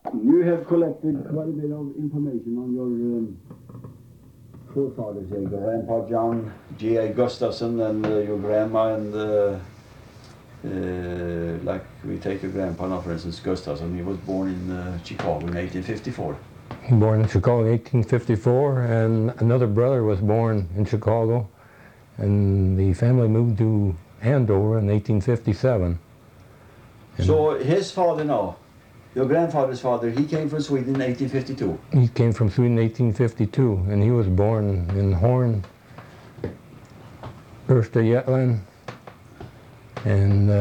You have collected quite a bit of information on your forefathers here, your Grandpa John G.A. Gustafson and your grandma and like we take your grandpa now, for instance, Gustafson. He was born in Chicago in 1854. Born in Chicago in 1854, and another brother was born in Chicago, and the family moved to Andover in 1857. So his father now, your grandfather's father, he came from Sweden in 1852. He came from Sweden in 1852, and he was born in Horn, Östergötland, and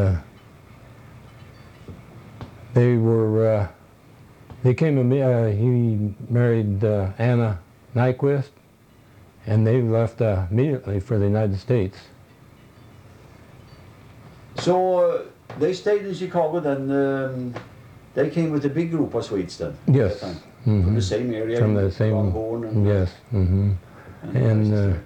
he married Anna Nyquist, and they left immediately for the United States. So they stayed in Chicago then. They came with a big group of Swedes then? Yes. From the same area? From the same, Horn yes. And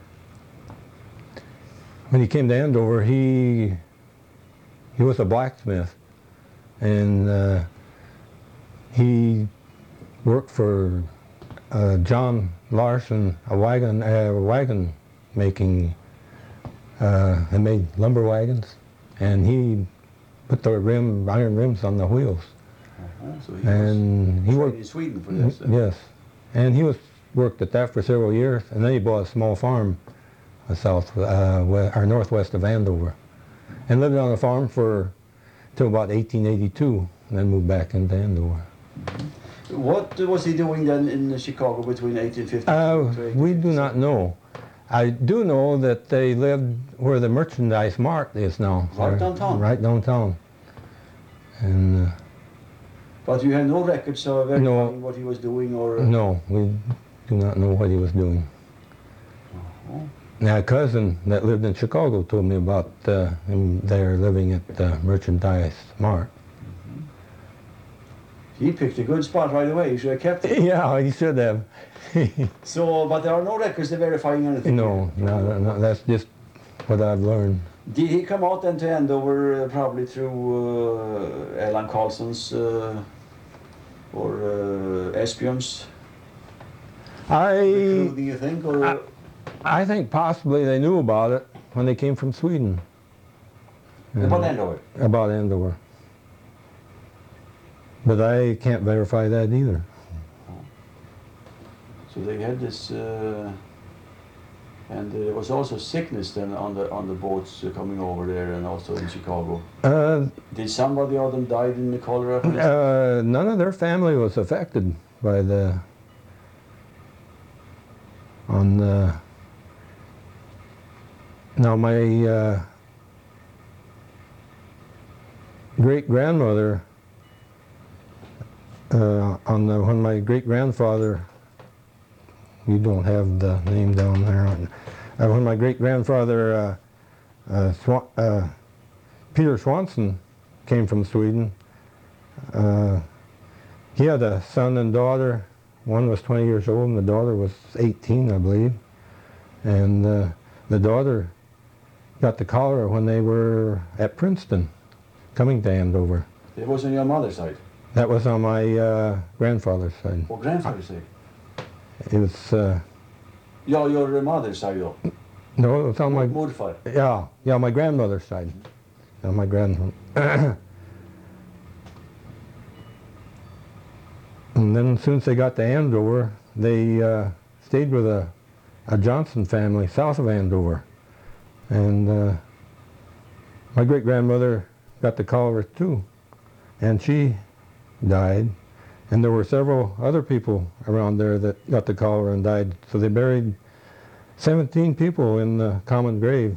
when he came to Andover, he was a blacksmith, and he worked for John Larson, a wagon making, they made lumber wagons, and he put the iron rims on the wheels. So he worked in Sweden for this? Yes, and he worked at that for several years, and then he bought a small farm northwest of Andover, and lived on the farm till about 1882, and then moved back into Andover. What was he doing then in Chicago between 1850 and we do not know. I do know that they lived where the Merchandise Mart is now. Right downtown? Right downtown. And but you have no records of verifying what he was doing, or? No, we do not know what he was doing. Now, a cousin that lived in Chicago told me about him there living at the Merchandise Mart. He picked a good spot right away. He should have kept it. Yeah, he should have. So, but there are no records verifying anything? No, that's just what I've learned. Did he come out then to Andover probably through Erland Carlson's or Esbjörn's recruiting, do you think? Or? I think possibly they knew about it when they came from Sweden. About Andover? About Andover. But I can't verify that either. So they had this, and there was also sickness then on the boats coming over there, and also in Chicago. Did somebody of them died in the cholera? None of their family was affected by Now my great-grandmother, when my great-grandfather, you don't have the name down there, when my great-grandfather Peter Swanson came from Sweden, he had a son and daughter. One was 20 years old and the daughter was 18, I believe, and the daughter got the cholera when they were at Princeton coming to Andover. It was on your mother's side? That was on my grandfather's side. Or grandfather's side? It was... Yeah, your mother's side though? No, it was on my... Morfar? Yeah, my grandmother's side. On my grandmother. And then as soon as they got to Andover, they stayed with a Johnson family south of Andover. And my great-grandmother got the cholera too, and she died. And there were several other people around there that got the cholera and died. So they buried 17 people in the common grave.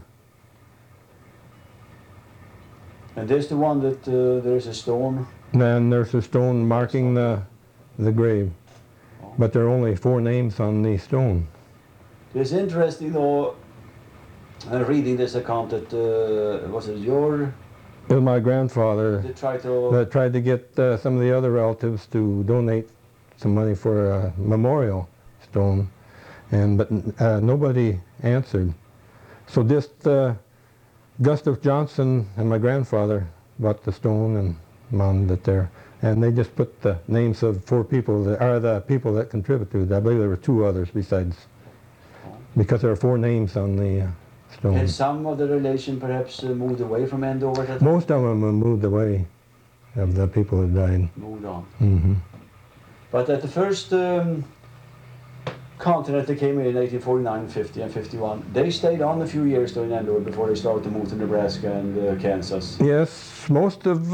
And there's the one that there's a stone? And there's a stone marking the grave. But there are only 4 names on the stone. It's interesting though, reading this account that, was it your... It was my grandfather that tried to get some of the other relatives to donate some money for a memorial stone, but nobody answered. So just Gustav Johnson and my grandfather bought the stone and mounted it there. and they just put the names of 4 people that are the people that contributed. I believe there were 2 others besides, because there are 4 names on the stone. And some of the relation perhaps moved away from Andover at that time? Most of them have moved away, of the people that died. Moved on. Mm-hmm. But at the first continent that came in 1849, 50 and 51, they stayed on a few years though in Andover before they started to move to Nebraska and Kansas. Yes, most of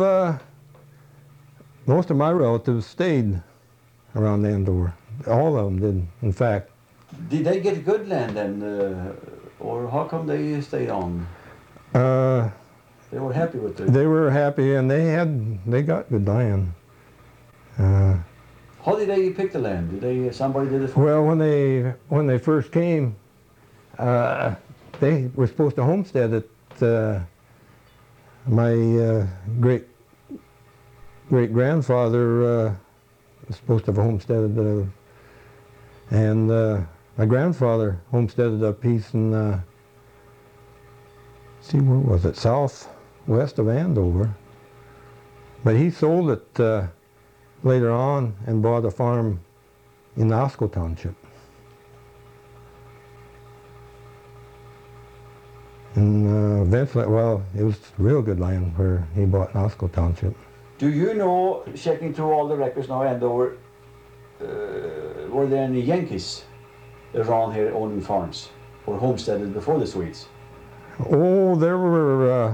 my relatives stayed around Andover. All of them did, in fact. Did they get good land then, or how come they stayed on? They were happy with it. They were happy, and they got good land. How did they pick the land? Did somebody did it for Well, when they first came, they were supposed to homestead it. My great grandfather was supposed to have homesteaded, and my grandfather homesteaded a piece in see, where was it? Southwest of Andover. But he sold it later on and bought a farm in Osco Township. And eventually, well, it was real good land where he bought in Osco Township. Do you know, checking through all the records now, Andover, were there any Yankees around here owning farms or homesteaded before the Swedes? Oh, there were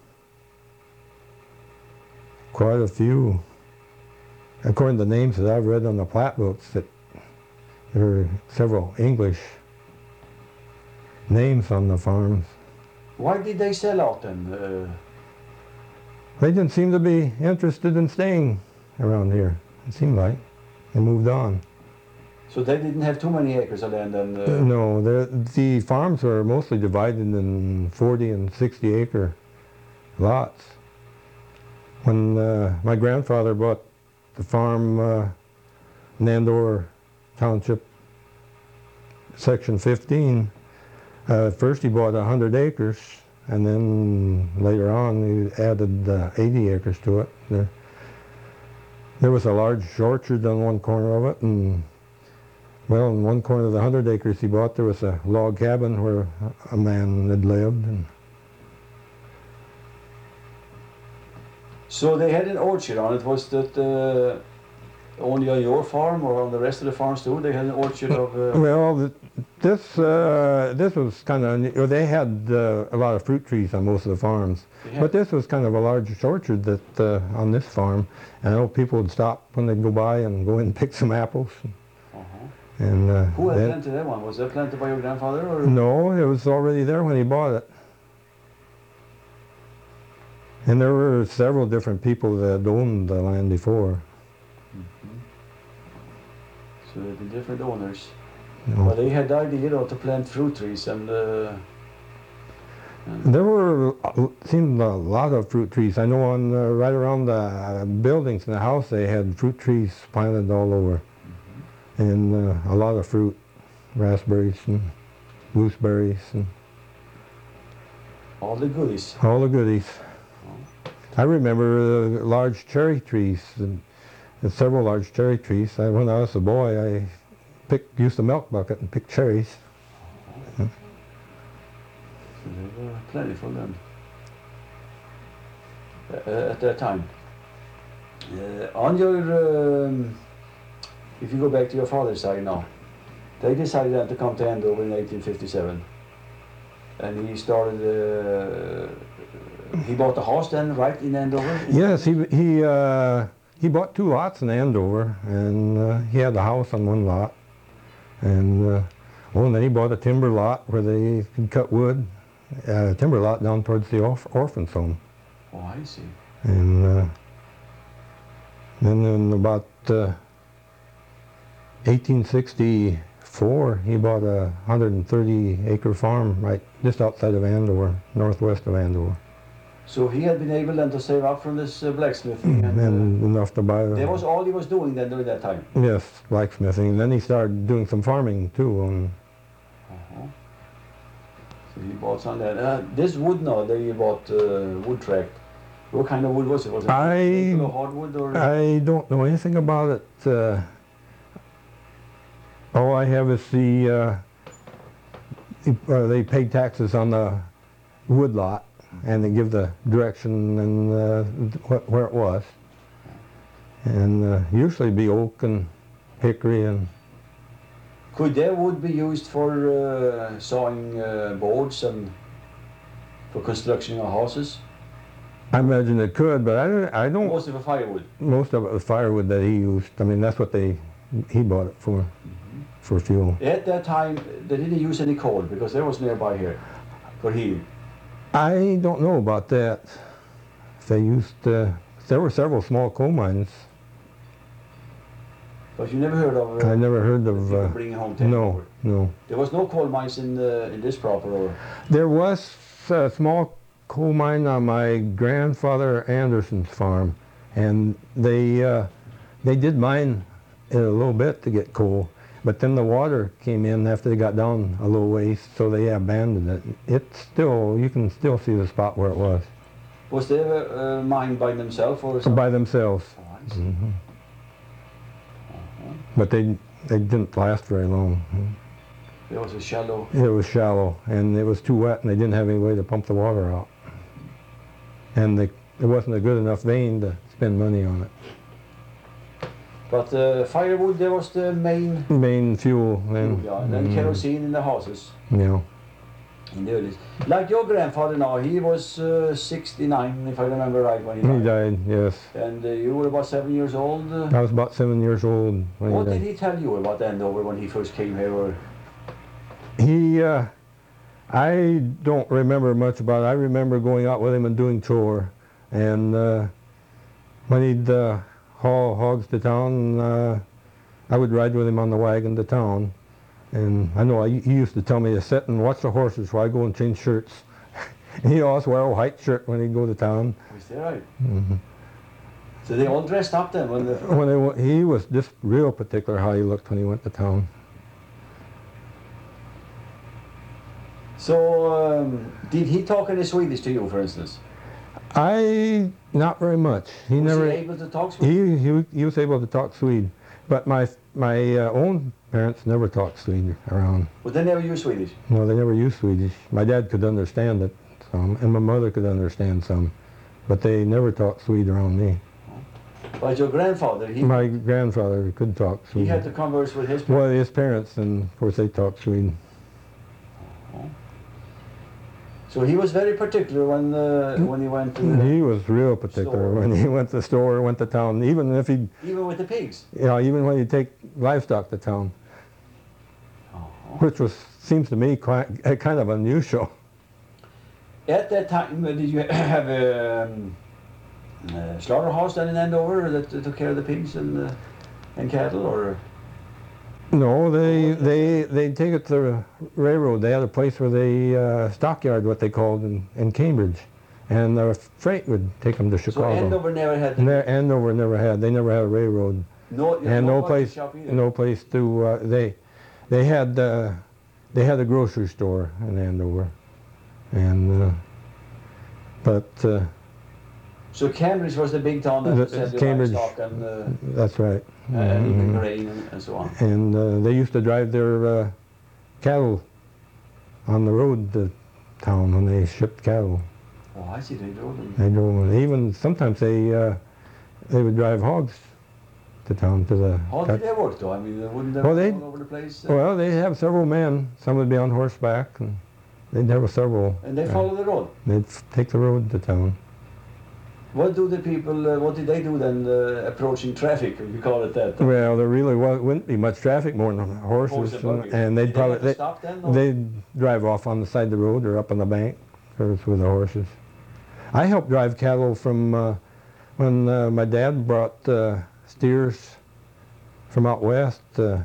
quite a few. According to the names that I've read on the plat books, that there were several English names on the farms. Why did they sell out then? They didn't seem to be interested in staying around here, it seemed like. They moved on. So they didn't have too many acres of land then? No, the farms were mostly divided in 40 and 60 acre lots. When my grandfather bought the farm in Andover Township, section 15, first he bought 100 acres, and then later on he added 80 acres to it. There was a large orchard on one corner of it, and well, in one corner of the 100 acres he bought, there was a log cabin where a man had lived. And so they had an orchard on it. Was that only on your farm or on the rest of the farms too? They had an orchard of... Well, this was kind of, they had a lot of fruit trees on most of the farms. But this was kind of a large orchard that on this farm. And I know people would stop when they'd go by and go in and pick some apples. And, who had planted that one? Was that planted by your grandfather? Or? No, it was already there when he bought it. And there were several different people that owned the land before. So there had been different owners. No. Well, they had the idea to plant fruit trees and... There were, seemed a lot of fruit trees. I know on right around the buildings in the house they had fruit trees planted all over. And a lot of fruit, raspberries and gooseberries and all the goodies. All the goodies. I remember large cherry trees, and several large cherry trees. When I was a boy, I used a milk bucket and picked cherries. So they were plentiful then at that time. On your if you go back to your father's side now, they decided then to come to Andover in 1857. And he started, he bought a house then, right, in Andover? Yes, he bought 2 lots in Andover, and he had a house on one lot. And and then he bought a timber lot where they could cut wood, a timber lot down towards the orphan's home. Oh, I see. And then in about 1864, he bought a 130-acre farm right just outside of Andover, northwest of Andover. So he had been able then to save up from this blacksmithing? And enough to buy... That was all he was doing then during that time? Yes, blacksmithing. And then he started doing some farming too. So he bought some land. This wood now, they bought wood tract. What kind of wood was it? Was it maple or hardwood or? I don't know anything about it. All I have is they pay taxes on the wood lot, and they give the direction and where it was. And usually be oak and hickory and. Could their wood be used for sawing boards and for construction of houses? I imagine it could, but I don't. Most of it firewood. Most of it was firewood that he used. I mean, that's what he bought it for fuel. At that time, they didn't use any coal because there was nearby here for heating. I don't know about that. They used. There were several small coal mines. But you never heard of? I never heard of. People bringing home. No, no. There was no coal mines in this proper. Or? There was a small coal mine on my grandfather Anderson's farm, and they did mine it a little bit to get coal, but then the water came in after they got down a little ways, so they abandoned it. It's still, you can still see the spot where it was. Was they ever mined by themselves or something? By themselves. Oh, I see. But they didn't last very long. It was a shallow. It was shallow, and it was too wet, and they didn't have any way to pump the water out. And it wasn't a good enough vein to spend money on it. But firewood, there was the main fuel. And, yeah, and then kerosene in the houses. Yeah. In the early. Like your grandfather now, he was 69, if I remember right, when he died. He died, yes. And you were about 7 years old? I was about 7 years old when What he died. did he tell you about Andover when he first came here? Or? I don't remember much about it. I remember going out with him and doing chore. And when he'd haul hogs to town, I would ride with him on the wagon to town. And I know he used to tell me to sit and watch the horses while I go and change shirts. And he'd always wear a white shirt when he'd go to town. Is that right? Mm-hmm. So they all dressed up then? He was just real particular how he looked when he went to town. So did he talk any Swedish to you, for instance? Not very much. Was he able to talk Swedish? He was able to talk Swede, but my own parents never talked Swedish around. But they never used Swedish? No, they never used Swedish. My dad could understand it some, and my mother could understand some, but they never talked Swede around me. But your grandfather, my grandfather could talk Swede. He had to converse with his parents? Well, his parents, and of course they talked Swede. So he was very particular when he went to the He was real particular store. when he went to the store, went to town, even if he... Even with the pigs? Yeah, even when he'd take livestock to town. Which seems to me kind of unusual. At that time, did you have a slaughterhouse then in Andover that took care of the pigs and cattle, or? No, they'd take it to the railroad. They had a place where they stockyard, what they called in Cambridge, and the freight would take them to Chicago. So Andover never had. Andover never had. They never had a railroad. No place. No place to. They had a grocery store in Andover, and but. So Cambridge was the big town that said Cambridge. Livestock and. That's right. And even grain and so on. And they used to drive their cattle on the road to town when they shipped cattle. Oh, I see. They drove them. They drove them. Even sometimes they would drive hogs to town to the. How did they work though? I mean, wouldn't they run all over the place? Well, they'd have several men. Some would be on horseback, and they'd have several. And they follow the road. They'd take the road to town. What do the people? What did they do then, approaching traffic, if you call it that? Well, there really wouldn't be much traffic more than horses, and they'd probably stop then, they'd drive off on the side of the road or up on the bank, with the horses. I helped drive cattle from when my dad brought steers from out west.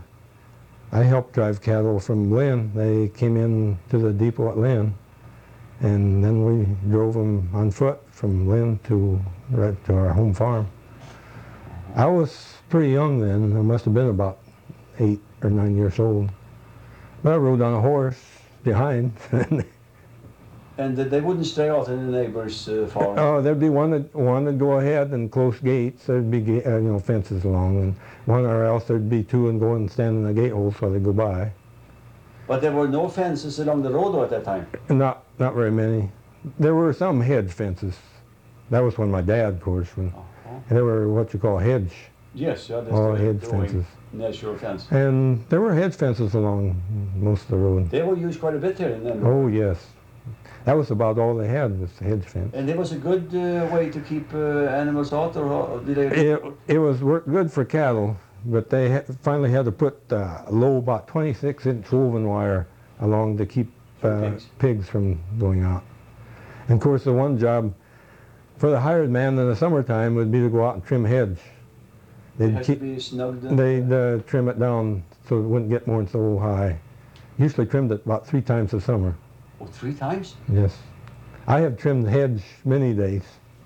I helped drive cattle from Lynn. They came in to the depot at Lynn, and then we drove them on foot from Lynn to our home farm. I was pretty young then. I must have been about 8 or 9 years old. But I rode on a horse behind. And they wouldn't stray out in the neighbour's farm? Oh, there'd be one that'd go ahead and close gates. There'd be fences along, and one or else there'd be two and go and stand in the gate hole so they go by. But there were no fences along the road at that time? Not very many. There were some hedge fences. That was when my dad, of course, when there were what you call hedge. Yes, yeah, that's all hedge fences. Natural fence. And there were hedge fences along most of the road. They were used quite a bit here in them. Oh yes, that was about all they had was the hedge fence. And it was a good way to keep animals out, or did they? It was good for cattle, but they finally had to put low, about 26-inch woven wire along to keep pigs from going out. And of course, the one job for the hired man in the summertime would be to go out and trim hedge. They'd trim it down so it wouldn't get more than so high. Usually trimmed it about 3 times a summer. Oh, 3 times? Yes. I have trimmed hedge many days.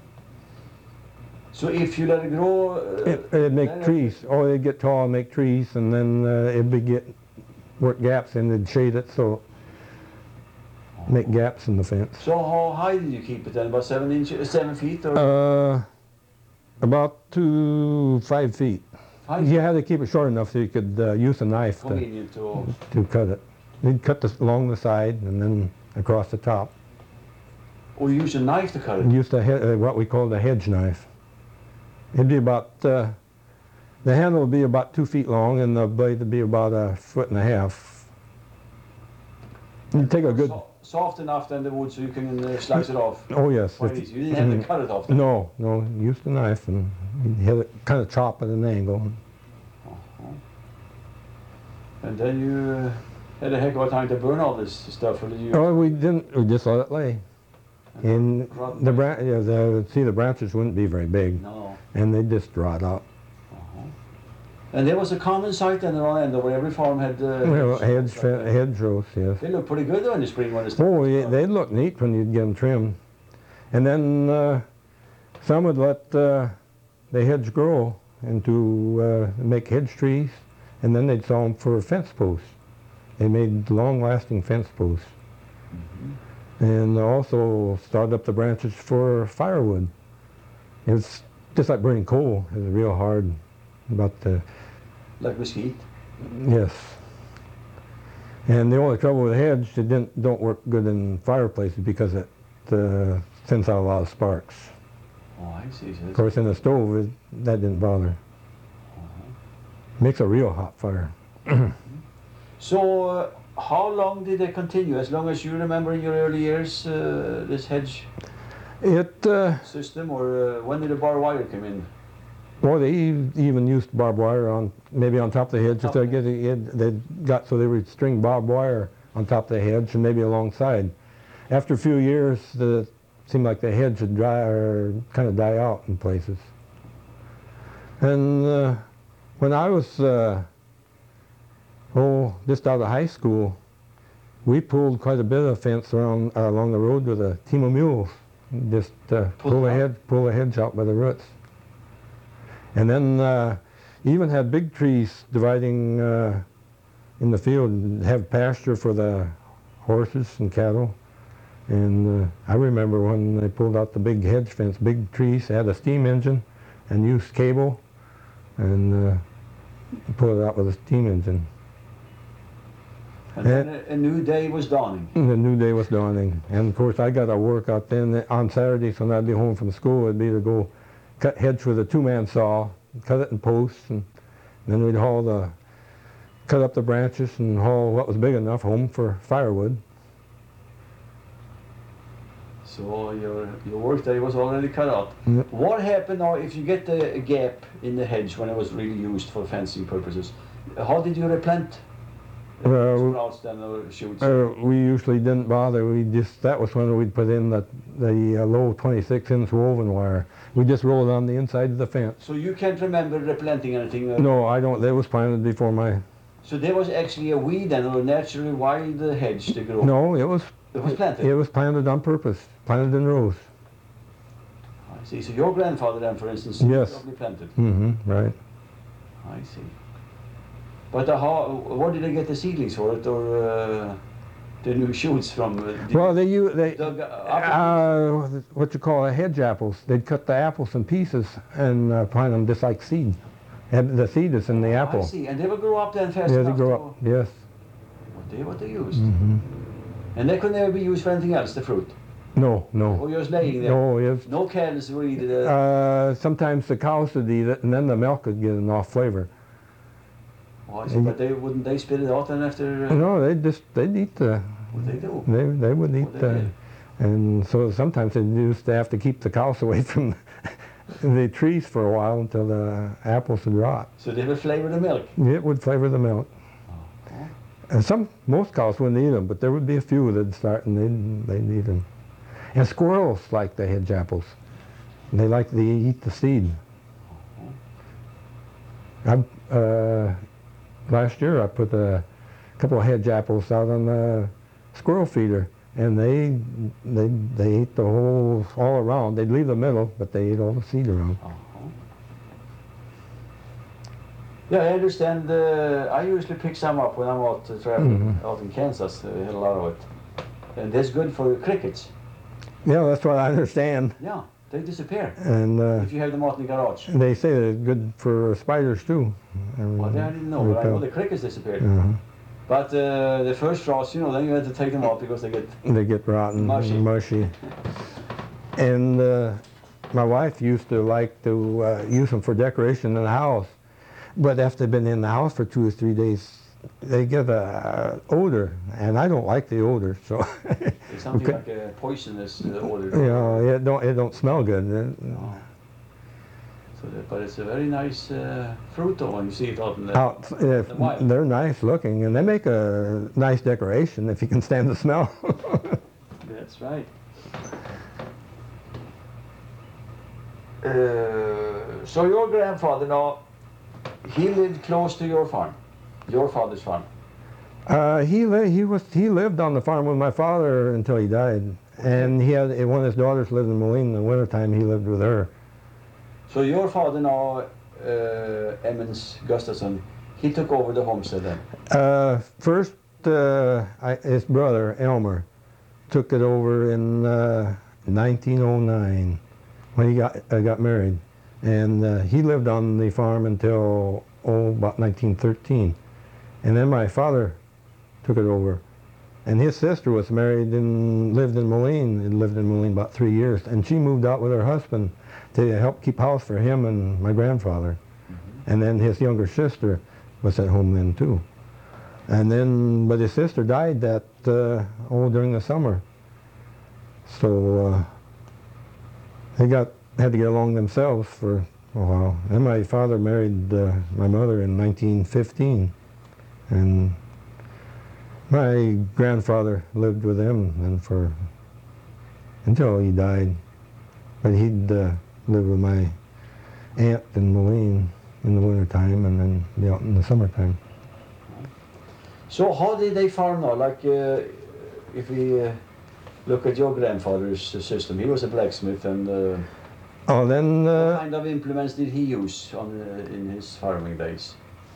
So if you let it grow... it'd make trees. Oh, they'd get tall and make trees, and then it'd work gaps in, it'd shade it, so make gaps in the fence. So how high did you keep it then? About 7 feet? Or? About 5 feet. 5? You had to keep it short enough so you could use a knife to cut it. You'd cut along the side and then across the top. Oh, you used a knife to cut it? Used what we called a hedge knife. It'd be about, the handle would be about 2 feet long and the blade would be about 1.5 feet. You'd take a good... Soft enough then the wood so you can slice it off? Oh yes. You didn't have to cut it off then? No, used a knife and you had it kind of chop at an angle. And then you had a heck of a time to burn all this stuff, or did you? Oh, we didn't. We just let it lay. And the branches wouldn't be very big. No. And they'd just rot out. And there was a common sight then around Endo where every farm had hedgerows, yes. They look pretty good though in the spring when it's time. Oh, yeah, they'd look neat when you'd get them trimmed. And then some would let the hedge grow into make hedge trees, and then they'd saw them for fence posts. They made long-lasting fence posts. And also started up the branches for firewood. It was just like burning coal. It was real hard. Like mesquite? Yes. And the only trouble with the hedge, it don't work good in fireplaces because it sends out a lot of sparks. Oh, I see. So of course, in the stove, that didn't bother. Makes a real hot fire. So, how long did they continue? As long as you remember in your early years, this hedge system, or when did the barbed wire come in? Well, they even used barbed wire maybe on top of the hedge. If they got so they would string barbed wire on top of the hedge and maybe alongside. After a few years, it seemed like the hedge would kind of die out in places. And when I was just out of high school, we pulled quite a bit of fence along the road with a team of mules. Just pull the hedge out by the roots. And then even had big trees dividing in the field and have pasture for the horses and cattle. And I remember when they pulled out the big hedge fence, big trees, had a steam engine and used cable and pulled it out with a steam engine. And then a new day was dawning. The new day was dawning. And of course I got to work out then on Saturdays when I'd be home from school. It'd be to go cut hedge with a 2-man saw, cut it in posts, and then we'd cut up the branches and haul what was big enough home for firewood. So your work day was already cut out. Yep. What happened now if you get a gap in the hedge when it was really used for fencing purposes? How did you replant sprouts then or shoots? We usually didn't bother. That was when we'd put in the low 26-inch woven wire. We just rolled on the inside of the fence. So you can't remember replanting anything? No, I don't. That was planted before my... So there was actually a weed then, or a naturally wild hedge to grow? No, it was planted? It was planted on purpose, planted in rows. I see. So your grandfather then, for instance, yes, probably planted? Mm-hmm, right. I see. But where did they get the seedlings for it, or...? the new shoots from? Well, they dug up what you call hedge apples. They'd cut the apples in pieces and plant them just like seed. And the seed is in the apple. I see, and they will grow up then fast Yeah, enough they grow to- up. Yes. What they used. Hmm. And they could never be used for anything else, the fruit. No, Or no, just laying there. no. Yes. No cans were either. Sometimes the cows would eat it, and then the milk would get an off flavor. Oh, I see, but wouldn't they spit it out then after? No, they'd eat the. What they do? They would eat they the. did. And so sometimes they used to have to keep the cows away from the trees for a while until the apples would rot. So they would flavor the milk. It would flavor the milk. And most cows wouldn't eat them, but there would be a few that'd start and they'd eat them. And squirrels like the hedge apples. They eat the seed. Last year I put a couple of hedge apples out on the squirrel feeder, and they ate the all around. They'd leave the middle, but they ate all the seed around. Yeah, I understand. I usually pick some up when I'm out traveling out in Kansas. We had a lot of it, and that's good for crickets. Yeah, that's what I understand. Yeah, they disappear And if you have them out in the garage. they say that it's good for spiders too. Well, I didn't know, but I know the crickets disappeared. Uh-huh. But the first frost, then you had to take them out because they get. They get rotten, mushy. And my wife used to like to use them for decoration in the house. But after they've been in the house for 2 or 3 days, they get a odor, and I don't like the odor. So It's something like a poisonous odor. it don't smell good. No. But it's a very nice fruit though when you see it out in the wild. They're nice looking, and they make a nice decoration if you can stand the smell. That's right. So your grandfather now, he lived close to your farm, your father's farm. He lived on the farm with my father until he died, and he had one of his daughters lived in Moline in the wintertime. He lived with her. So your father now, Emmons Gustafson, he took over the homestead then? First, his brother Elmer took it over in 1909 when he got married, and he lived on the farm until about 1913, and then my father took it over, and his sister was married and lived in Moline. And lived in Moline about 3 years, and she moved out with her husband to help keep house for him and my grandfather. And then his younger sister was at home then too. And then, but his sister died during the summer. So they had to get along themselves for a while. And my father married my mother in 1915, and my grandfather lived with them and until he died. But he'd live with my aunt in Moline in the wintertime and then be out in the summertime. So how did they farm now? Like if we look at your grandfather's system, he was a blacksmith, and what kind of implements did he use in his farming days?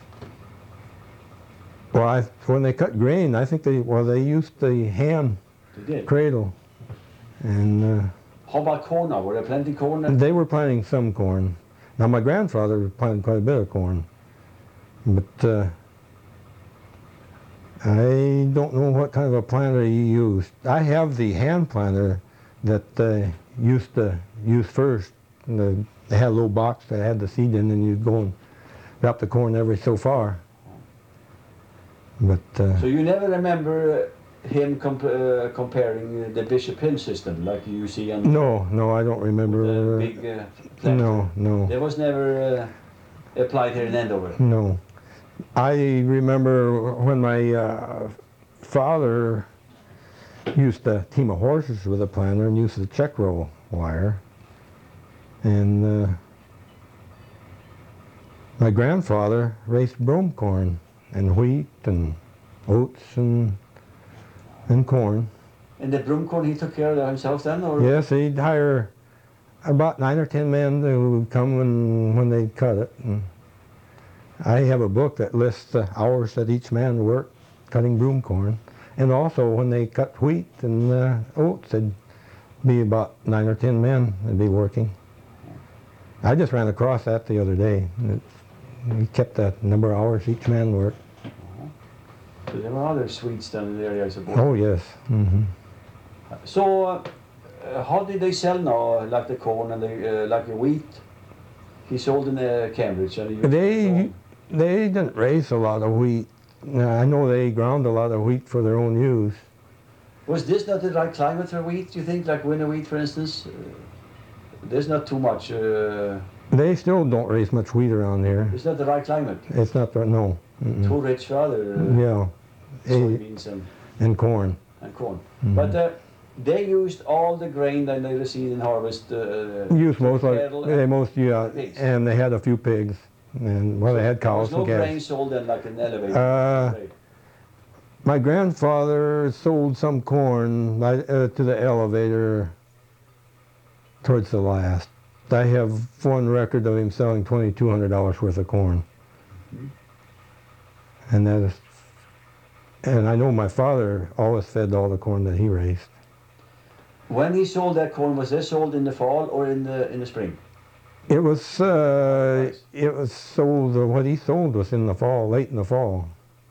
Well, when they cut grain, I think they used the hand cradle. And how about corn now? Were there plenty corn? They were planting some corn. Now my grandfather planted quite a bit of corn, but I don't know what kind of a planter he used. I have the hand planter that they used to use first. They had a little box that had the seed in, and you'd go and drop the corn every so far. But so you never remember him comparing the Bishop Hill system like you see on No, I don't remember. The big No. It was never applied here in Andover. No. I remember when my father used to team of horses with a planter and used the check roll wire. And my grandfather raised brome corn and wheat and oats and corn. And the broom corn he took care of himself then? Or? Yes, he'd hire about 9 or 10 men who would come when they'd cut it. And I have a book that lists the hours that each man worked cutting broom corn. And also when they cut wheat and oats, it'd be about 9 or 10 men that'd be working. I just ran across that the other day. We kept that number of hours each man worked. So there were other Swedes down in the area, I suppose. Oh yes. Mm-hmm. So how did they sell now, like the corn and the like the wheat? He sold in Cambridge. And he used They didn't raise a lot of wheat. I know they ground a lot of wheat for their own use. Was this not the right climate for wheat, do you think? Like winter wheat, for instance? There's not too much. They still don't raise much wheat around here. It's not the right climate. It's not, no. Mm-mm. Too rich for other Yeah. soybeans And corn. and corn. Mhm. But they used all the grain that they received in harvest. Used most like cattle they most pigs. and they had a few pigs, and well, they had cows There was and no grain calves. sold in like an elevator. My grandfather sold some corn to the elevator towards the last. I have one record of him selling $2,200 worth of corn. Mhm. And I know my father always fed all the corn that he raised. When he sold that corn, was it sold in the fall or in the spring? It was sold, what he sold was in the fall, late in the fall.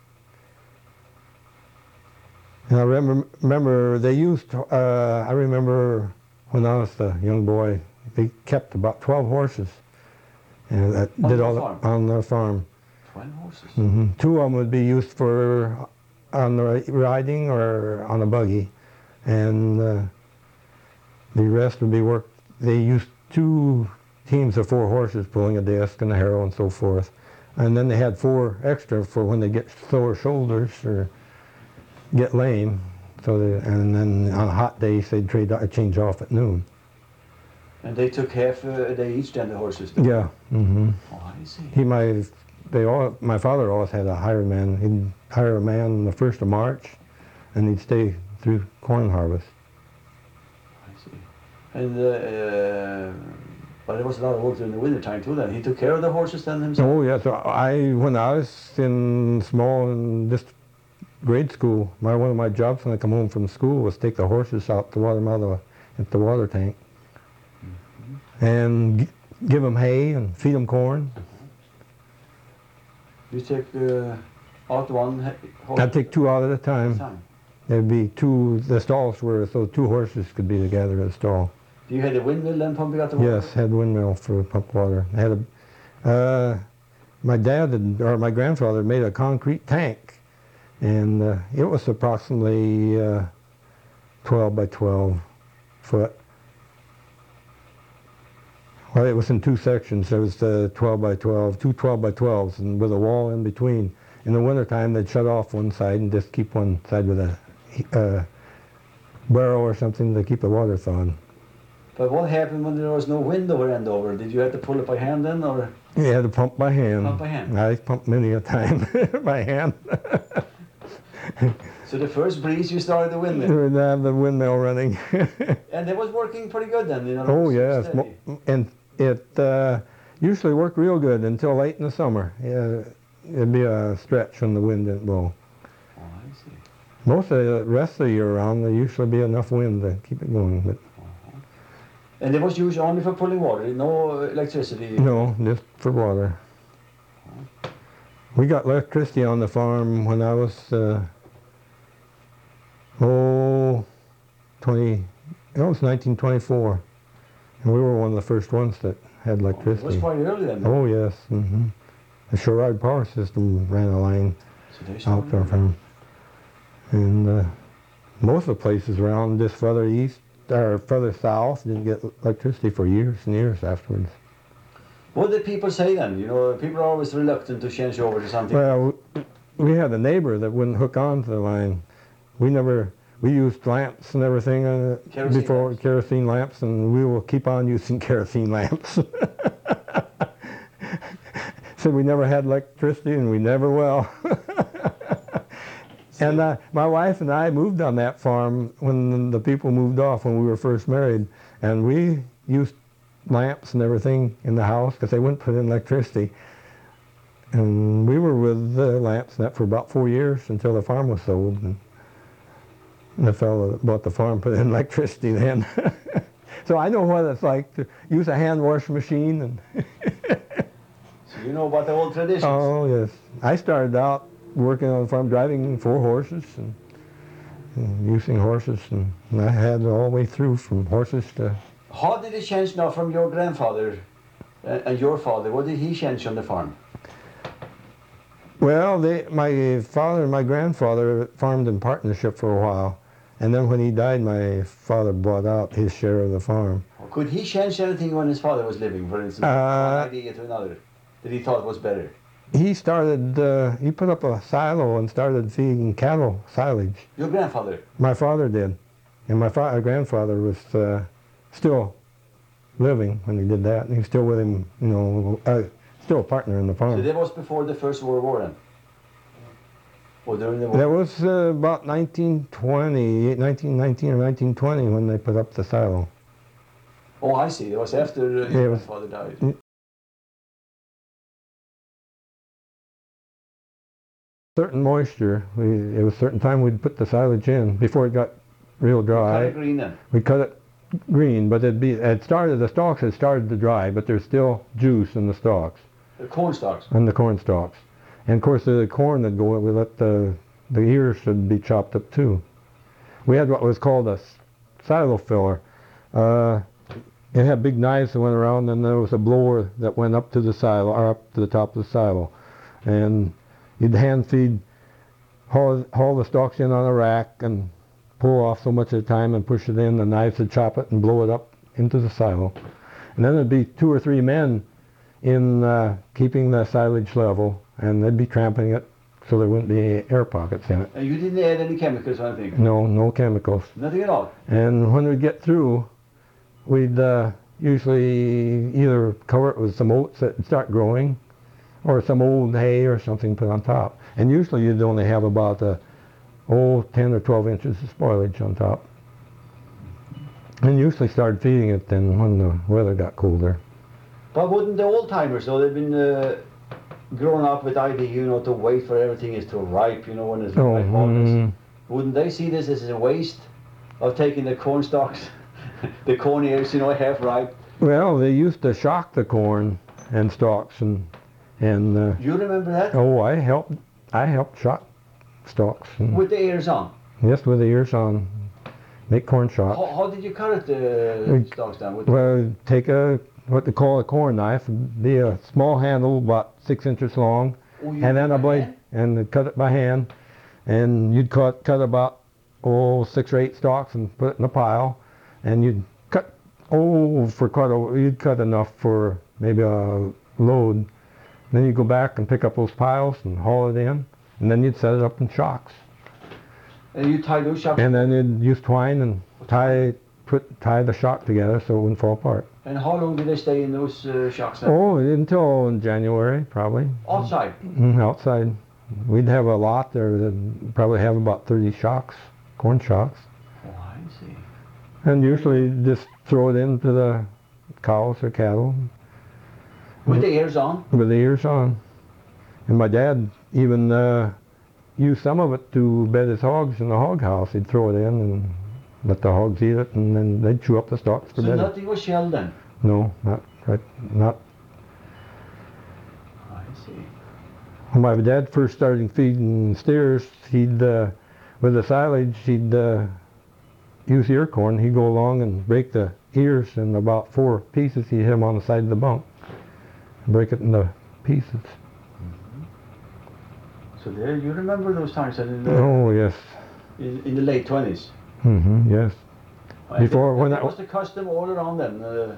And I remember they used, I remember when I was a young boy, they kept about 12 horses. And that On did the all farm? On the farm. 12 horses. Mm-hmm. 2 of them would be used for on the riding or on a buggy. And the rest would be worked. They used 2 teams of 4 horses pulling a disc and a harrow and so forth. And then they had 4 extra for when they get sore shoulders or get lame. And then on hot days they'd change off at noon. And they took half a day each then, the horses? Yeah. Mm-hmm. Oh, I see. My father always had a hired man. He'd hire a man on the 1st of March, and he'd stay through corn harvest. I see. And but there was a lot of work during the winter time too. Then he took care of the horses then himself. Oh yeah. So when I was in this grade school, one of my jobs when I come home from school was take the horses out to water them out at the water tank, and give them hay and feed them corn. You take out one horse? I'd take 2 out at a time. There'd be 2. The stalls were so 2 horses could be together in a stall. Do you have a windmill then pumping out the water? Yes, had windmill for pump water. I had my grandfather made a concrete tank, and it was approximately 12 by 12 foot. Well, it was in 2 sections. There was the 12 by 12, 2 12 by 12s, and with a wall in between. In the wintertime, they'd shut off one side and just keep one side with a barrel or something to keep the water thawed. But what happened when there was no wind over and over? Did you have to pull it by hand then, or? You had to pump by hand. Pump by hand? I pumped many a time by hand. So the first breeze you started the windmill? We'd have the windmill running. And it was working pretty good then, you know? Oh it was yes, steady. and it usually worked real good until late in the summer. It'd be a stretch when the wind didn't blow. Oh, I see. Most of the rest of the year around, there usually be enough wind to keep it going. But And it was used only for pulling water, no electricity? no, just for water. We got electricity on the farm when I was, it was 1924. And we were one of the first ones that had It was electricity. quite early then. Oh yes. Mm-hmm. The Sherrard Power System ran a line So they out started there early. from, and most of the places around this further east or further south didn't get electricity for years and years afterwards. What did people say then? You know, people are always reluctant to change over to something. Well, we had a neighbor that wouldn't hook on to the line. We used lamps and everything Kerosene before, lamps. kerosene lamps, and we will keep on using kerosene lamps. So we never had electricity, and we never will. And my wife and I moved on that farm when the people moved off when we were first married, and we used lamps and everything in the house because they wouldn't put in electricity. And we were with the lamps and that for about 4 years until the farm was sold. And the fellow that bought the farm put in electricity then. So I know what it's like to use a hand wash machine. And So you know about the old traditions. oh yes, I started out working on the farm driving 4 horses and using horses, and I had it all the way through from horses to. How did it change now from your grandfather and your father? What did he change on the farm? Well, my father and my grandfather farmed in partnership for a while, and then when he died, my father bought out his share of the farm. Could he change anything when his father was living, for instance, one idea to another that he thought was better? He started, he put up a silo and started feeding cattle silage. Your grandfather? My father did. And my grandfather was still living when he did that. And he was still with him, you know, still a partner in the farm. So that was before the First World War then? Or during the war? That was about 1919 or 1920 when they put up the silo. Oh, I see. It was after your grandfather died. Certain moisture, it was a certain time we'd put the silage in before it got real dry. Cut it green then? We cut it green, but the stalks had started to dry, but there's still juice in the stalks. The corn stalks? And the corn stalks. And of course the corn that go, we let the ears should be chopped up too. We had what was called a silo filler. It had big knives that went around, and there was a blower that went up to the silo, or up to the top of the silo. And you'd hand feed, haul the stalks in on a rack and pull off so much at a time and push it in. The knives would chop it and blow it up into the silo. And then there'd be 2 or 3 men in keeping the silage level, and they'd be tramping it so there wouldn't be air pockets in it. And you didn't add any chemicals or anything? No, no chemicals. Nothing at all? And when we'd get through, we'd usually either cover it with some oats that would start growing, or some old hay or something put on top. And usually you'd only have about 10 or 12 inches of spoilage on top. And usually started feeding it then when the weather got colder. But wouldn't the old timers, though, they've been grown up with the idea, you know, to wait for everything is to ripe, you know, when it's ripe harvest. Wouldn't they see this as a waste of taking the corn stalks, the corn ears, you know, half ripe? Well, they used to shock the corn and stalks and you remember that? Oh, I helped shock stalks. With the ears on? Yes, with the ears on. Make corn shocks. How did you cut the stalks down? Well, take what they call a corn knife, be a small handle about 6 inches long, and then a blade, and cut it by hand. And you'd cut about 6 or 8 stalks and put it in a pile, and you'd cut you'd cut enough for maybe a load. Then you go back and pick up those piles and haul it in, and then you'd set it up in shocks. And you tie those shocks? And then you'd use twine and tie the shock together so it wouldn't fall apart. And how long did they stay in those shocks then? Oh, until January, probably. Outside? Outside. We'd have a lot there that probably have about 30 shocks, corn shocks. Oh, I see. And usually just throw it into the cows or cattle. With the ears on? With the ears on. And my dad even used some of it to bed his hogs in the hog house. He'd throw it in and let the hogs eat it, and then they'd chew up the stalks for bedding. So nothing was shelled then? No, not. I see. When my dad first started feeding steers, he'd, with the silage, he'd use ear corn. He'd go along and break the ears in about 4 pieces. He'd hit them on the side of the bunk and break it into pieces. Mm-hmm. So there, you remember those times oh, yes. In the late 20s? Mm-hmm, yes. Before when that was the custom all around then?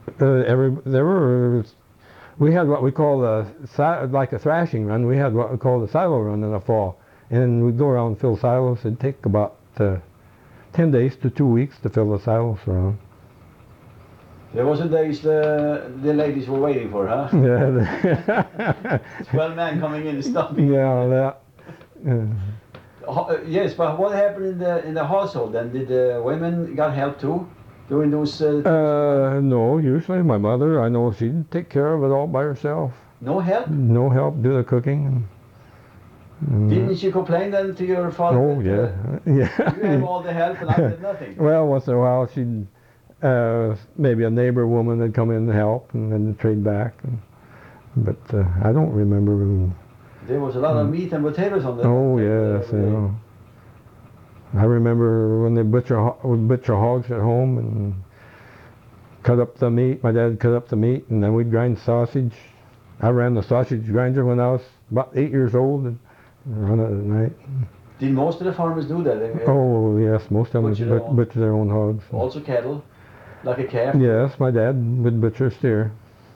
We had what we call like a thrashing run. We had what we call the silo run in the fall, and we'd go around and fill silos. It'd take about 10 days to 2 weeks to fill the silos around. There wasn't days the ladies were waiting for, huh? Yeah. 12 men coming in and stopping. Yeah, that. Yes, but what happened in the household then? Did the women got help too during those? No, usually my mother. I know she'd take care of it all by herself. No help? No help, do the cooking. And, Didn't you complain then to your father? oh, that, yeah. You have Yeah. all the help and I did nothing. Well, once in a while, she'd, maybe a neighbor woman would come in and help and then trade back. But I don't remember. There was a lot of meat and potatoes on the Oh, table yes, every day. yeah. I remember when they would butcher hogs at home and cut up the meat. My dad cut up the meat, and then we'd grind sausage. I ran the sausage grinder when I was about 8 years old and run it at night. Did most of the farmers do that? They Oh, yes, most of them Butcher their own. butcher their own hogs. Also cattle, like a calf? Yes, my dad would butcher steer.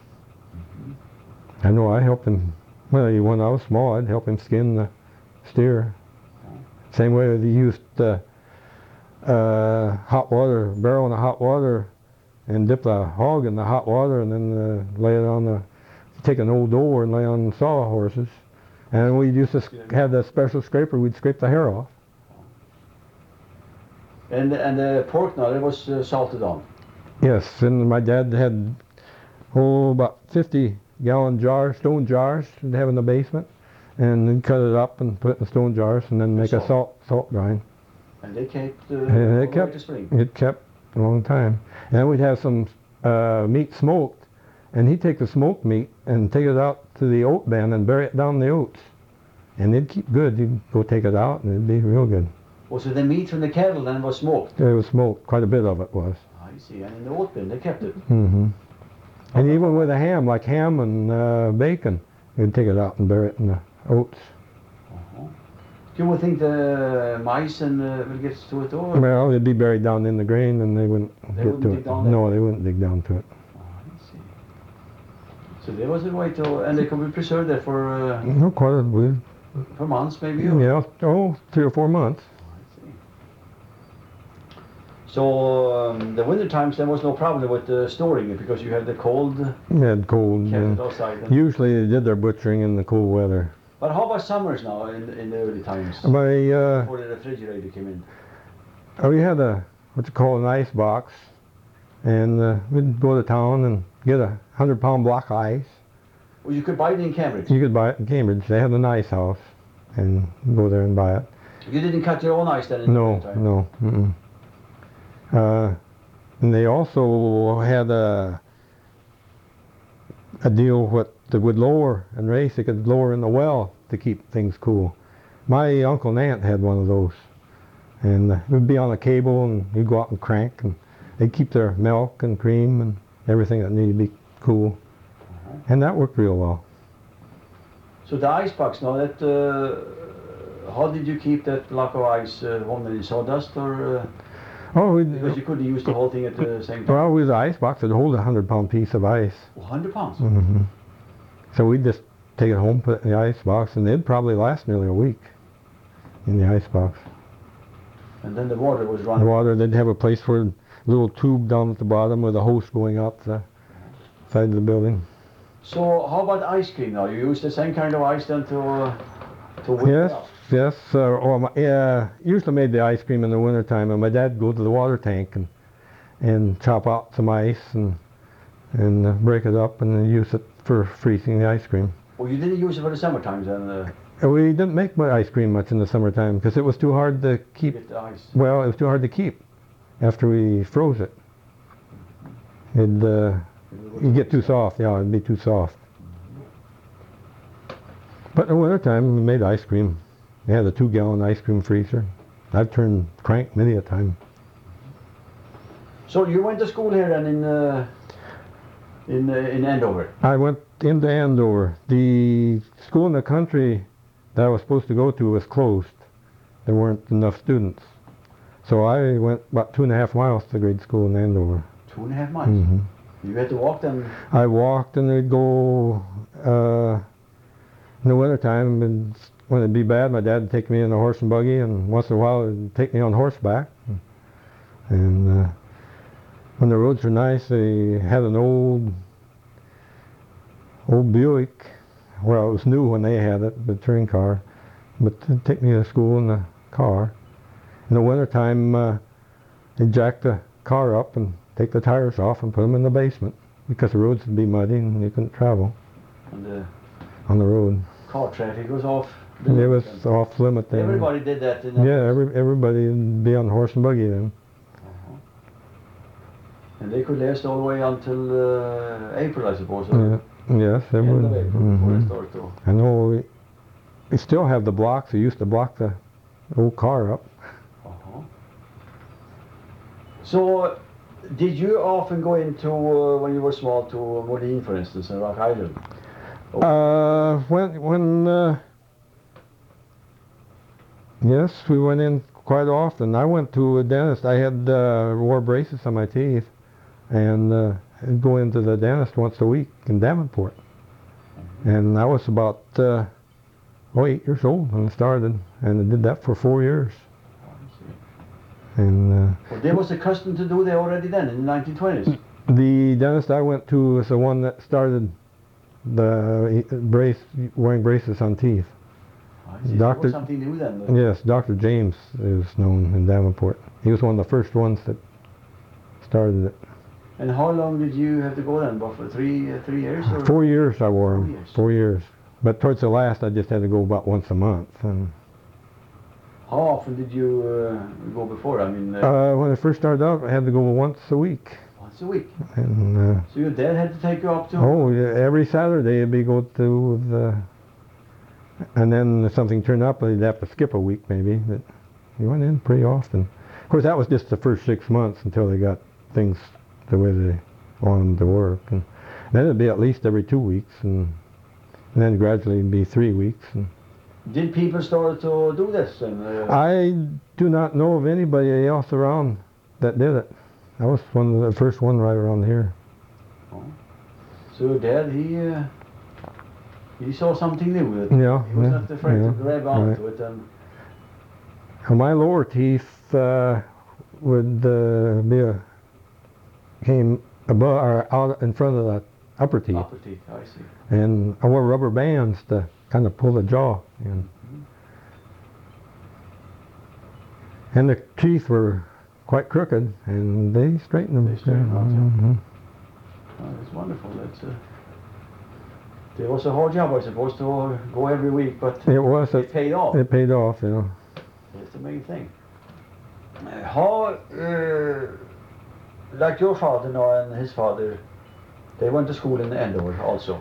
I know I helped him. Well, when I was small, I'd help him skin the steer. Same way they used hot water, barrel in the hot water, and dip the hog in the hot water, and then lay it on the, take an old oar and lay on sawhorses. And we used to have that special scraper. We'd scrape the hair off. And the pork now, it was salted on. Yes, and my dad had about 50-gallon jars, stone jars, to have in the basement, and then cut it up and put it in stone jars, and then make a salt brine. And they kept And all the way it kept to spring. it kept a long time. And then we'd have some meat smoked, and he'd take the smoked meat and take it out to the oat bin and bury it down the oats, and it'd keep good. You'd go take it out, and it'd be real good. Oh, so the meat from the cattle then was smoked? It was smoked. Quite a bit of it was. I see. And in the oat bin, they kept it. Mm-hmm. And even with a ham, like ham and bacon, you'd take it out and bury it in the oats. Do you think the mice and will get to it or? Well, it'd be buried down in the grain, and they wouldn't They get wouldn't to dig it. down there? No, they wouldn't dig down to it. Oh, I see. So there was a way to, and they could be preserved there for No, quite a bit. months maybe? Or? Yeah, 3 or 4 months. I see. So the winter times there was no problem with storing it because you had the cold, We had cold. kept And it outside. And, usually they did their butchering in the cool weather. but how about summers now in the early times? Before the refrigerator came in? We had what you call an ice box, and we'd go to town and get a 100-pound block of ice. Well, you could buy it in Cambridge. You could buy it in Cambridge. They had an ice house, and go there and buy it. You didn't cut your own ice then in the No, winter time? no. Mm-mm. And they also had a deal what they would lower and raise. They could lower in the well to keep things cool. My uncle and aunt had one of those, and it would be on a cable, and you'd go out and crank, and they'd keep their milk and cream and everything that needed to be cool, and that worked real well. So the ice box now, that how did you keep that block of ice home in sawdust or? Oh, Because you couldn't use the whole thing at the same time. well, with the ice box, it'd hold a 100-pound piece of ice. 100 pounds. Mm-hmm. So we'd just take it home, put it in the ice box, and it'd probably last nearly a week in the ice box. And then the water was The running. water, they'd have a place for a little tube down at the bottom with a hose going out the side of the building. So how about ice cream now? You use the same kind of ice then to whip Yes, it up? yes. Usually made the ice cream in the wintertime, and my dad'd go to the water tank and chop out some ice and break it up and then use it for freezing the ice cream. Well, you didn't use it for the summer times then We didn't make my ice cream much in the summertime because it was too hard to to keep. get the ice. Well, it was too hard to keep after we froze it. It'd get too soft. Yeah, it'd be too soft. But in the wintertime, we made ice cream. We had a 2-gallon ice cream freezer. I've turned crank many a time. So you went to school here then in Andover? I went into Andover. The school in the country that I was supposed to go to was closed. There weren't enough students. So I went about 2.5 miles to grade school in Andover. 2.5 miles? Mm-hmm. You had to walk then? I walked, and they'd go in the wintertime, and when it'd be bad, my dad would take me in a horse and buggy, and once in a while he'd take me on horseback. And when the roads were nice, they had an old Buick. Well, it was new when they had it, the touring car, but they'd take me to school in the car. In the wintertime, they'd jack the car up and take the tires off and put them in the basement because the roads would be muddy and you couldn't travel on the road. car traffic was off. It was off limit then. Everybody did that. Yeah, everybody would be on horse and buggy then. And they could last all the way until April, I suppose. Yeah. Yes, they End would. of April before they start though. I know we still have the blocks. We used to block the old car up. So, did you often go into, when you were small, to Moline, for instance, in Rock Island? Yes, we went in quite often. I went to a dentist. I had wore braces on my teeth, and I'd go into the dentist once a week in Davenport. And I was about 8 years old when I started, and I did that for 4 years. And well, there was a custom to do that already then, in the 1920s? The dentist I went to was the one that started the wearing braces on teeth. Dr. Something new then? Yes, Dr. James is known in Davenport. He was one of the first ones that started it. And how long did you have to go then? About for 3 years? Or? 4 years I wore them. 4 years. 4 years. But towards the last I just had to go about once a month. And how often did you go before? I mean, when I first started out I had to go once a week. Once a week? And, so your dad had to take you up to? Oh, yeah, every Saturday he'd be go to the... And then if something turned up, he'd have to skip a week maybe. But he went in pretty often. Of course, that was just the first 6 months until they got things the way they wanted them to work. And then it'd be at least every 2 weeks, and then gradually it'd be 3 weeks. And did people start to do this? I do not know of anybody else around that did it. I was one of the first one right around here. Oh. So your dad, he saw something new with it. Yeah. He was not afraid to grab onto it. And my lower teeth would came above or out in front of the upper teeth. Upper teeth, I see. And I wore rubber bands to kind of pull the jaw in. And the teeth were quite crooked, and they straightened them. They straightened out, Oh, that's wonderful. It was a hard job, I suppose, to go every week, but it paid off. It paid off, yeah. That's the main thing. How, like your father now and his father, they went to school in Andover also?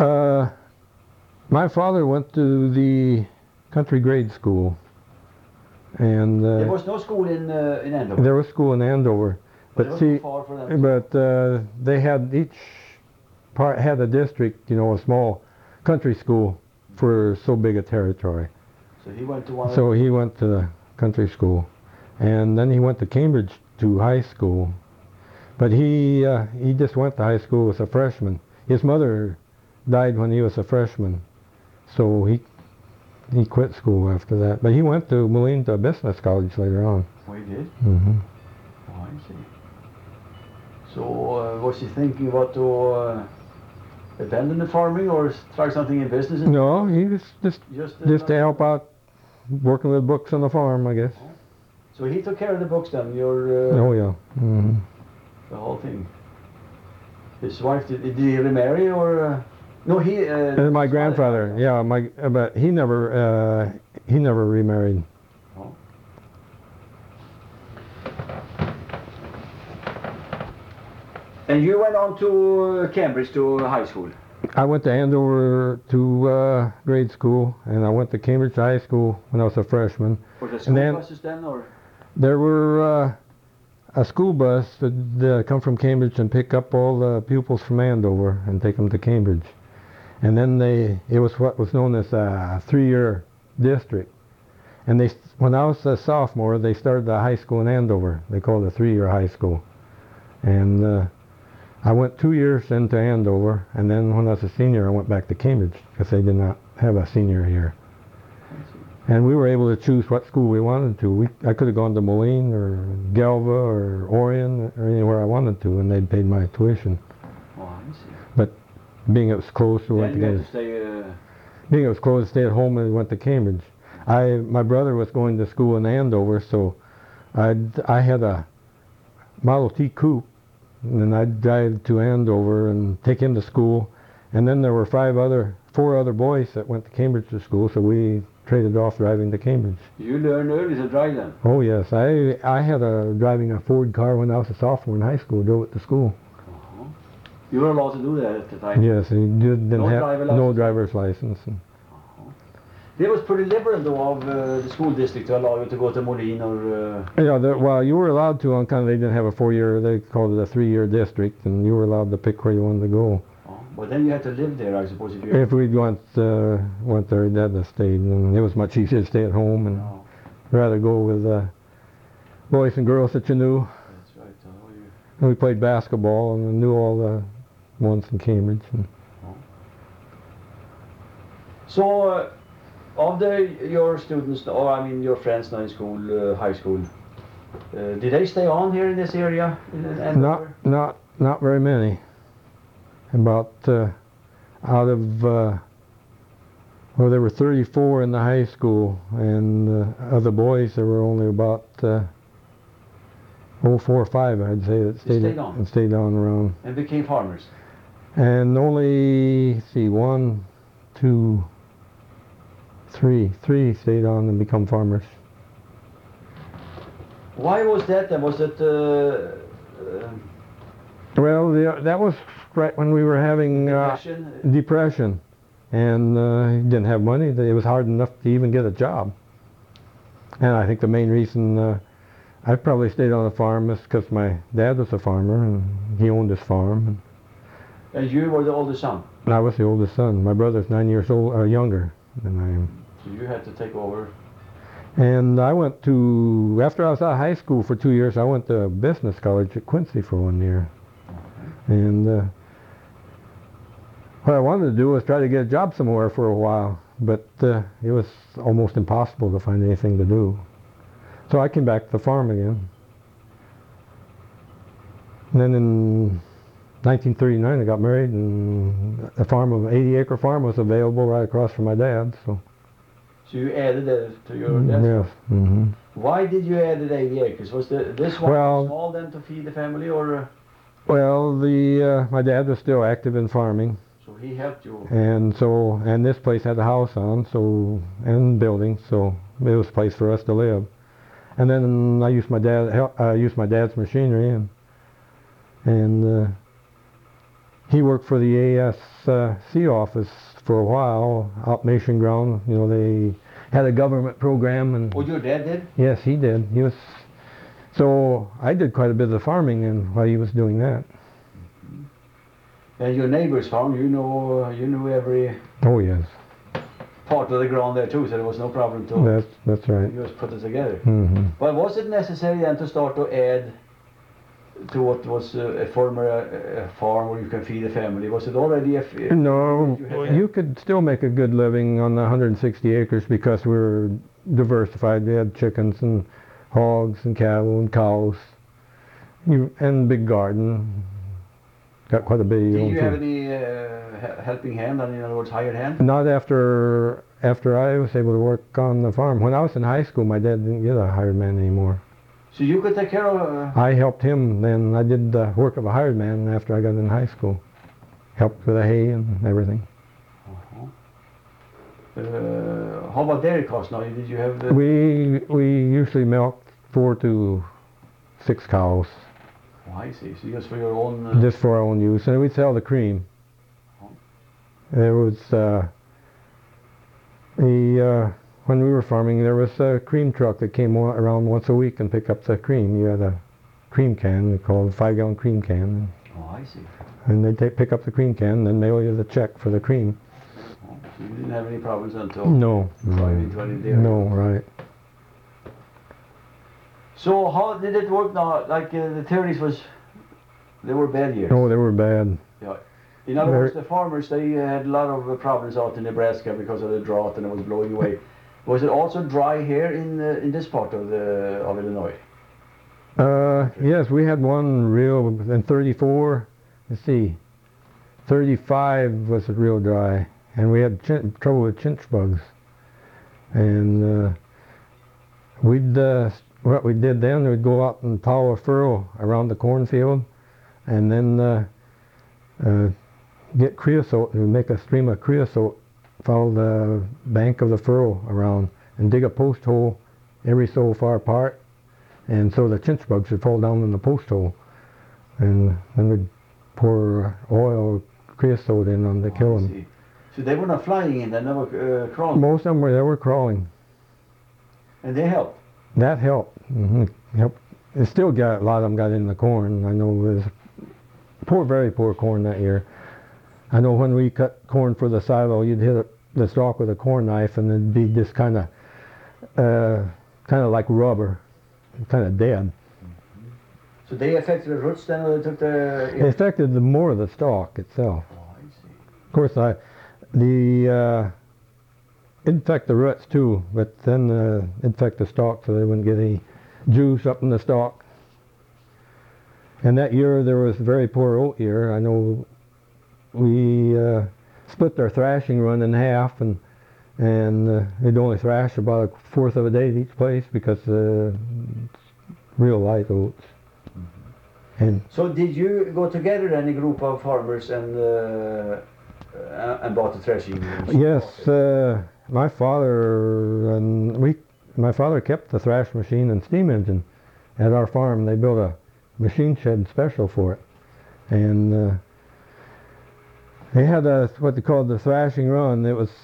My father went to the country grade school. And there was no school in Andover? There was school in Andover. But see, far for them. they had each part had a district, a small country school for so big a territory. So he went to one. So he went to the country school, and then he went to Cambridge to high school. But he just went to high school as a freshman. His mother died when he was a freshman, so he quit school after that. But he went to Moline to business college later on. Oh, he did? Mm-hmm. Oh, I see. So was he thinking about to abandon the farming or try something in business? No, he was just to help out working with books on the farm, I guess. Oh. So he took care of the books then? Oh yeah. Mm-hmm. The whole thing. His wife, did he remarry or? No, he. My grandfather, yeah, but he never remarried. Oh. And you went on to Cambridge to high school? I went to Andover to grade school, and I went to Cambridge High School when I was a freshman. Were there school buses then, or? There were a school bus that come from Cambridge and pick up all the pupils from Andover and take them to Cambridge. And then it was what was known as a 3-year district. And when I was a sophomore, they started a high school in Andover. They called it a 3-year high school. And I went 2 years into Andover, and then when I was a senior, I went back to Cambridge because they did not have a senior here. And we were able to choose what school we wanted to. I could have gone to Moline or Galva or Orion or anywhere I wanted to, and they'd paid my tuition. Oh, I see. But being it was close, we went to Cambridge. Being it was close, I stayed at home and went to Cambridge. My brother was going to school in Andover, so I had a Model T coupe, and I'd drive to Andover and take him to school, And then there were four other boys that went to Cambridge to school, so we traded off driving to Cambridge. You learned early to drive then? Oh yes, I had driving a Ford car when I was a sophomore in high school, drove it to school. You were allowed to do that at the time? Yes, he didn't No have driver no license? driver's license. It was pretty liberal though of the school district to allow you to go to Moline or... Yeah, well, you were allowed to on kind of, they didn't have a 4-year, they called it a 3-year district, and you were allowed to pick where you wanted to go. But then you had to live there, I suppose, if you... If we went there, we'd have to stay, and it was much easier to stay at home and rather go with boys and girls that you knew. That's right. And we played basketball and knew all the ones in Cambridge. So, of your students, or I mean your friends now in school, high school, did they stay on here in this area? Not very many. About out of well, there were 34 in the high school, and of the boys there were only about 4 or 5, I'd say, that stayed on around. And became farmers. And only, one, two, three stayed on and become farmers. Why was that then? Was it... well, that was right when we were having depression, and he didn't have money. It was hard enough to even get a job. And I think the main reason I probably stayed on the farm is because my dad was a farmer and he owned his farm. And you were the oldest son? And I was the oldest son. My brother's 9 years younger than I am. So you had to take over? And I went to, after I was out of high school for 2 years, I went to business college at Quincy for 1 year. And what I wanted to do was try to get a job somewhere for a while, but it was almost impossible to find anything to do. So I came back to the farm again. And then in 1939 I got married, and a farm of 80-acre farm was available right across from my dad. So you added that to your dad's yes. Mm-hmm. Why did you add the 80 acres? Was this one small then to feed the family, or? Well, my dad was still active in farming. So he helped you. And this place had a house on, and building, so it was a place for us to live. And then I used my dad's machinery, and he worked for the ASC office for a while, out Mission Ground. You know, they had a government program. And oh, your dad did? Yes, he did. He was. So I did quite a bit of the farming, and while he was doing that. And your neighbor's farm, you knew every. Oh yes. Part of the ground there too, so there was no problem to. That's right. You just put it together. Mm-hmm. But was it necessary then to start to add to what was a former farm where you can feed a family? Was it already a... No, you could still make a good living on the 160 acres because we were diversified. We had chickens and hogs and cattle and cows, and big garden. Got quite a bit. Did you have any helping hand, in other words, hired hand? Not after I was able to work on the farm. When I was in high school, my dad didn't get a hired man anymore. So you could take care of... I helped him, then I did the work of a hired man after I got in high school. Helped with the hay and everything. How about dairy cows now? Did you have the... We usually milked 4 to 6 cows. Oh, I see. So just for your own... Just for our own use. And we'd sell the cream. There was... when we were farming, there was a cream truck that came around once a week and picked up the cream. You had a cream can called a 5-gallon cream can. Oh, I see. And they'd pick up the cream can and then mail you the check for the cream. Oh, so you didn't have any problems until... No. No, right. So how did it work now? Like the 30s they were bad years. Oh, they were bad. Yeah. In other words, the farmers, they had a lot of problems out in Nebraska because of the drought and it was blowing away. Was it also dry here in this part of Illinois? Yes, we had one real, in 34, let's see, 35 was real dry, and we had trouble with chinch bugs. And what we did then, we'd go out and plow a furrow around the cornfield, and then get creosote and make a stream of creosote, follow the bank of the furrow around, and dig a post hole every so far apart, and so the chinch bugs would fall down in the post hole, and then we'd pour oil, creosote in them to kill them. So they were not flying in, they never crawling. Most of them were crawling. And they helped. That helped. Helped. It still got a lot of them got in the corn. I know it was poor, very poor corn that year. I know when we cut corn for the silo, you'd hit the stalk with a corn knife, and it'd be just kind of like rubber, kind of dead. So they affected the roots then, or they took the... It affected more of the stalk itself. Oh, I see. Of course, it infect the roots too, but then infect the stalk so they wouldn't get any juice up in the stalk. And that year there was a very poor oat year. I know we split our thrashing run in half, and we'd only thrash about 1/4 of a day at each place because real light oats. And so did you go together then, a group of farmers, and bought the threshing? yes, my father kept the thrash machine and steam engine at our farm. They built a machine shed special for it, and they had what they called the thrashing run. It was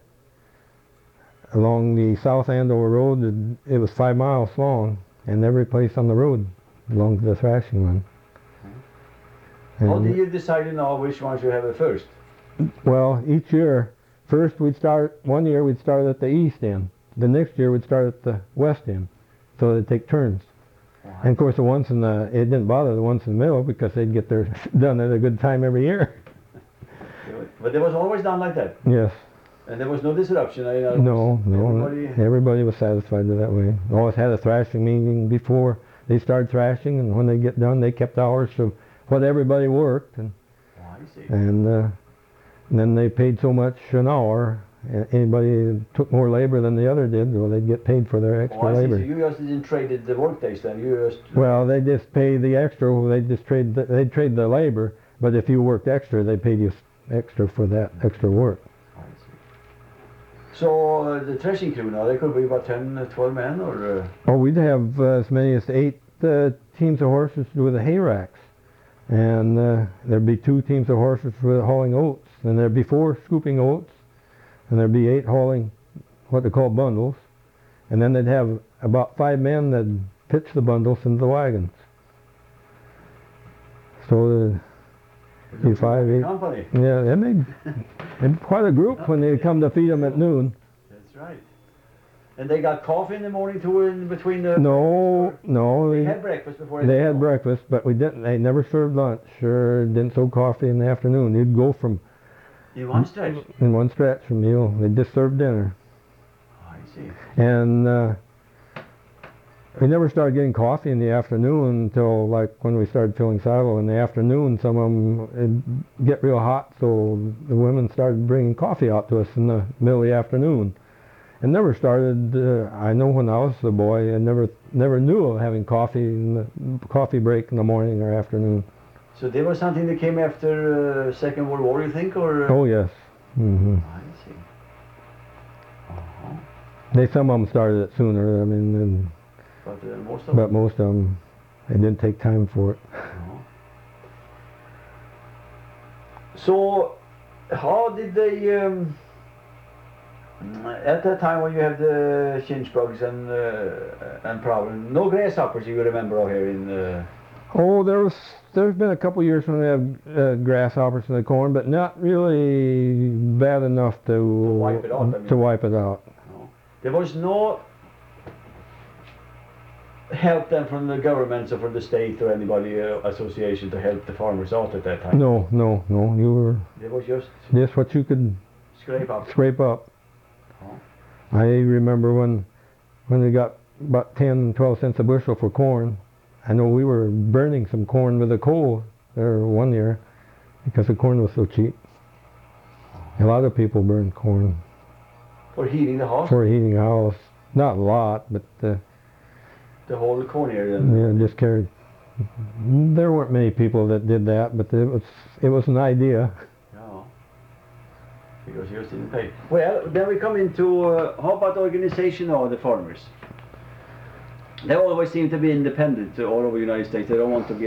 along the South Andover Road. It was 5 miles long, and every place on the road belonged to the thrashing run. How did you decide now which ones you have at first? Well, each year, first one year we'd start at the east end. The next year we'd start at the west end. So they'd take turns. Wow. And of course it didn't bother the ones in the middle because they'd get theirs done at a good time every year. But it was always done like that? Yes. And there was no disruption? No. Everybody was satisfied that way. Always had a thrashing meeting before they started thrashing, and when they get done, they kept hours of what everybody worked. And, I see. And then they paid so much an hour. Anybody who took more labor than the other did, well, they'd get paid for their extra labor. So you just didn't trade the work days then? Well, they just pay the extra. They'd trade the labor, but if you worked extra, they paid you extra for that extra work. I see. So the threshing crew now, they could be about 10, 12 men, or? Oh, we'd have as many as 8 teams of horses with the hay racks, and there'd be 2 teams of horses with hauling oats, and there'd be 4 scooping oats, and there'd be 8 hauling what they call bundles, and then they'd have about 5 men that'd pitch the bundles into the wagons. So the 5, 8. Company. Yeah, they made quite a group when they come to feed them at noon. That's right. And they got coffee in the morning too, in between the... No. They had breakfast before they had breakfast, but they never served lunch, or didn't serve coffee in the afternoon. You'd go from... In one stretch? In one stretch from meal. They just served dinner. Oh, I see. And we never started getting coffee in the afternoon until like when we started filling silo in the afternoon. Some of them it'd get real hot, so the women started bringing coffee out to us in the middle of the afternoon. And never started, I know when I was a boy, I never knew of having coffee in the coffee break in the morning or afternoon. So there was something that came after Second World War, you think, or? Oh yes. Mm-hmm. I see. Uh-huh. Some of them started it sooner. I mean, but most of them, they didn't take time for it. Uh-huh. So, how did they? At that time when you have the chinch bugs and problem, no grasshoppers you remember out here in? Oh, there's been a couple years when we have grasshoppers in the corn, but not really bad enough to wipe it out. I mean. To wipe it out. No. There was no help then from the governments or from the state or anybody association to help the farmers out at that time. No. You were. It was just what you could scrape up. Oh. I remember when we got about 10, 12 cents a bushel for corn. I know we were burning some corn with a coal there one year because the corn was so cheap. A lot of people burned corn. For heating the house? For heating the house. Not a lot, but... the whole corn area then? Yeah, just carried... There weren't many people that did that, but it was an idea. Yeah, Because yours didn't pay. Well, then we come into how about the organization of the farmers? They always seem to be independent all over the United States. They don't want to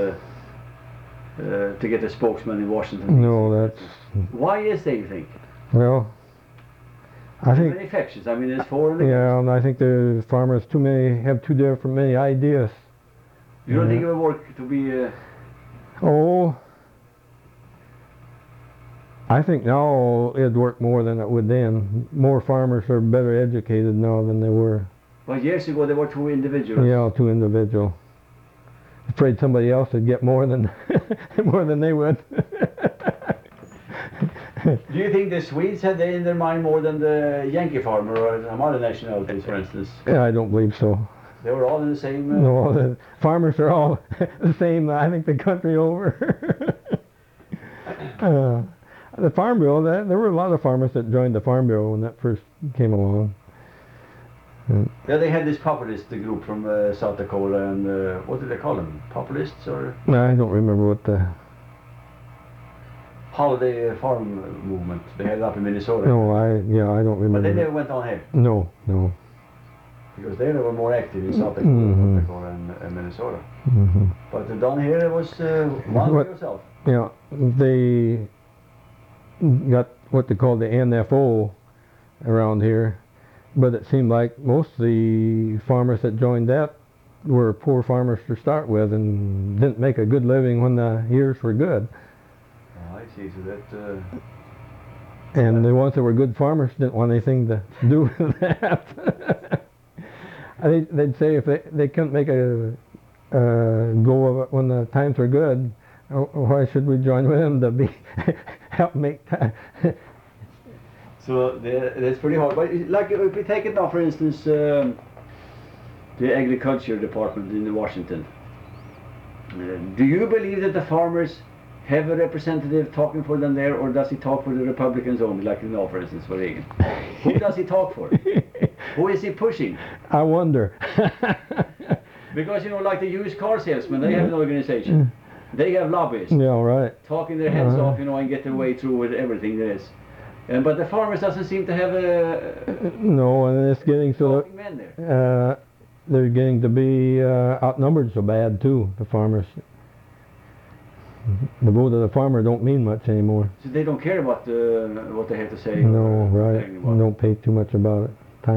get a spokesman in Washington. No, that's... Why is that, you think? Well, I think... Many factions. I mean, there's four in the... Yeah, and I think the farmers have too many ideas. You don't think it would work to be... Oh, I think now it'd work more than it would then. More farmers are better educated now than they were. But years ago they were two individuals. Yeah, two individual. Afraid somebody else would get more than more than they would. Do you think the Swedes had that in their mind more than the Yankee farmer or some other nationalities, for instance? Yeah, I don't believe so. They were all in the same... No, the farmers are all the same, I think, the country over. The Farm Bill, there were a lot of farmers that joined the Farm Bill when that first came along. Yeah, they had this populist group from South Dakota, and what did they call them? Populists or? I don't remember what the... Holiday farm movement. They had it up in Minnesota. No, I don't remember. But they never went on here. No. Because they were more active in South Dakota, and Minnesota. But down here it was one for yourself. Yeah, they got what they call the NFO around here, but it seemed like most of the farmers that joined that were poor farmers to start with and didn't make a good living when the years were good. Oh, I see, so that... and the ones that were good farmers didn't want anything to do with that. They'd say if they couldn't make a go of it when the times were good, why should we join with them to help make time? So that's pretty hard. But like if we take it now, for instance, the agriculture department in Washington. Do you believe that the farmers have a representative talking for them there, or does he talk for the Republicans only, like now, for instance, for Reagan? Who does he talk for? Who is he pushing? I wonder. Because, you know, like the used car salesmen, they have an organization. They have lobbyists. Yeah, right. Talking their heads off, you know, and get their way through with everything there is. But the farmers doesn't seem to have a... No, and it's getting so... men there. They're getting to be outnumbered so bad, too, the farmers. The vote of the farmer don't mean much anymore. So they don't care about what they have to say? No, right. Don't pay too much about it.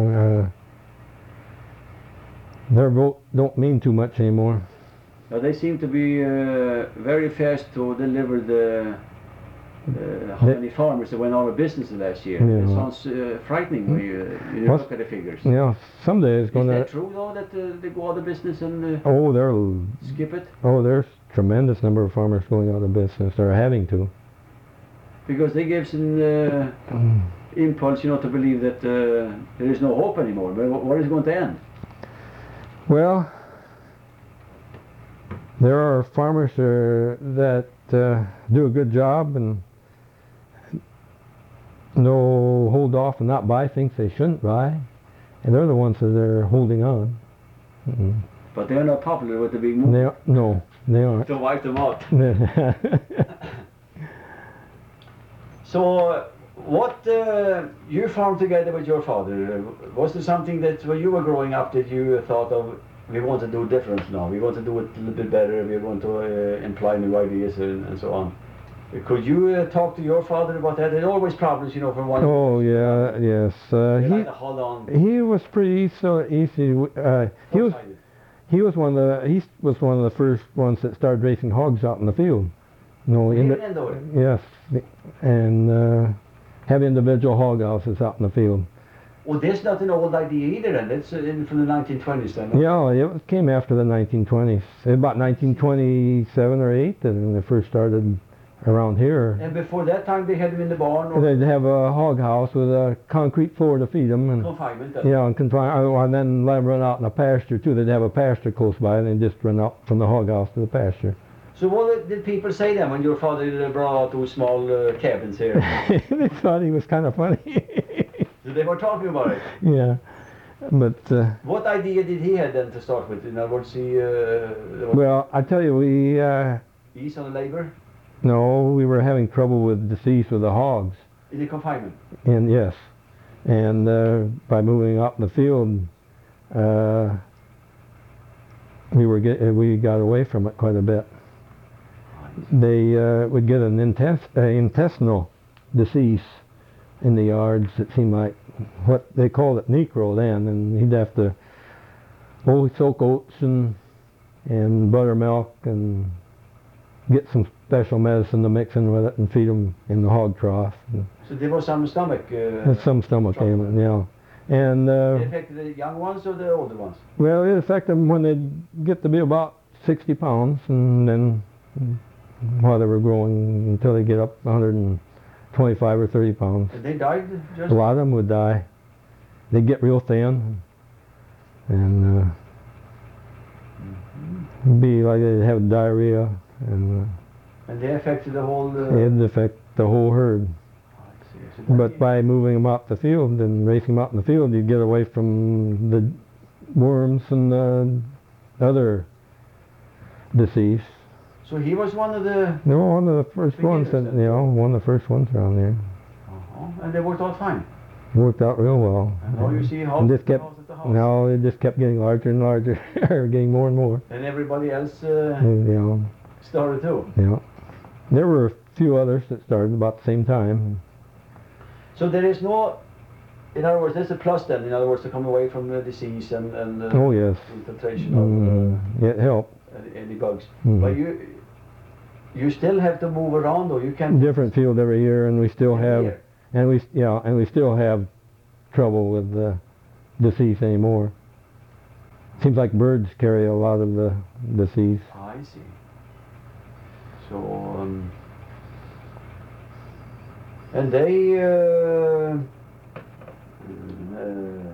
Their vote don't mean too much anymore. Now they seem to be very fast to deliver the how many farmers that went out of business last year. Yeah. It sounds frightening when you look at the figures. Yeah, someday it's going to... Is that true though, that they go out of business and skip it? Oh, there's tremendous number of farmers going out of business. They're having to. Because they give some impulse, you know, to believe that there is no hope anymore. But what is it going to end? Well, there are farmers that do a good job and hold off and not buy things they shouldn't buy, and they're the ones that are holding on. But they're not popular with the big movement. No, they aren't. To wipe them out. So, what you farmed together with your father, was there something that when you were growing up that you thought of, we want to do different now, we want to do it a little bit better, we want to imply new ideas and so on? Could you talk to your father about that? There are always problems, you know, from one... Oh, yeah, yes. Hold on. He was pretty easy. He was one of the first ones that started racing hogs out in the field. Yes, and have individual hog houses out in the field. Well, that's not an old idea either, and it's from the 1920s then. Yeah, it came after the 1920s. About 1927 or 8 when they first started around here. And before that time they had them in the barn? Or they'd have a hog house with a concrete floor to feed them. And confinement? Yeah, and then let them run out in a pasture too. They'd have a pasture close by and they'd just run out from the hog house to the pasture. So what did people say then when your father brought out those small cabins here? They thought he was kind of funny. So they were talking about it? Yeah, but... what idea did he have then to start with? In other words, well, I tell you, we... ease on the labor? No, we were having trouble with disease with the hogs. In the confinement. And yes, and by moving out in the field, we got away from it quite a bit. They would get an intestinal disease in the yards. It seemed like what they called it necro then, and he'd have to soak oats and buttermilk and get some special medicine to mix in with it and feed them in the hog trough. So there was some stomach. Some stomach ailment, yeah. And it affected the young ones or the older ones? well, it affected them when they get to be about 60 pounds, and then while they were growing until they get up 125 or 30 pounds. And they died just? A lot of them would die. They'd get real thin, and be like they'd have diarrhea, and they affected the whole... it'd affect the whole herd. So but by moving them out the field and racing them out in the field, you'd get away from the worms and the other disease. So he was one of the... No, one of the first ones, that, one of the first ones around there. And they worked out fine. Worked out real well. And now you see house at the house. Now it just kept getting larger and larger, getting more and more. And everybody else started too. Yeah. There were a few others that started about the same time. So there is no, in other words, there's a plus then, in other words, to come away from the disease and oh yes, infiltration of it helped. Any bugs. But you still have to move around, though. You can't. Different field every year, and we still have, and we still have trouble with the disease anymore. Seems like birds carry a lot of the disease. I see. So, and they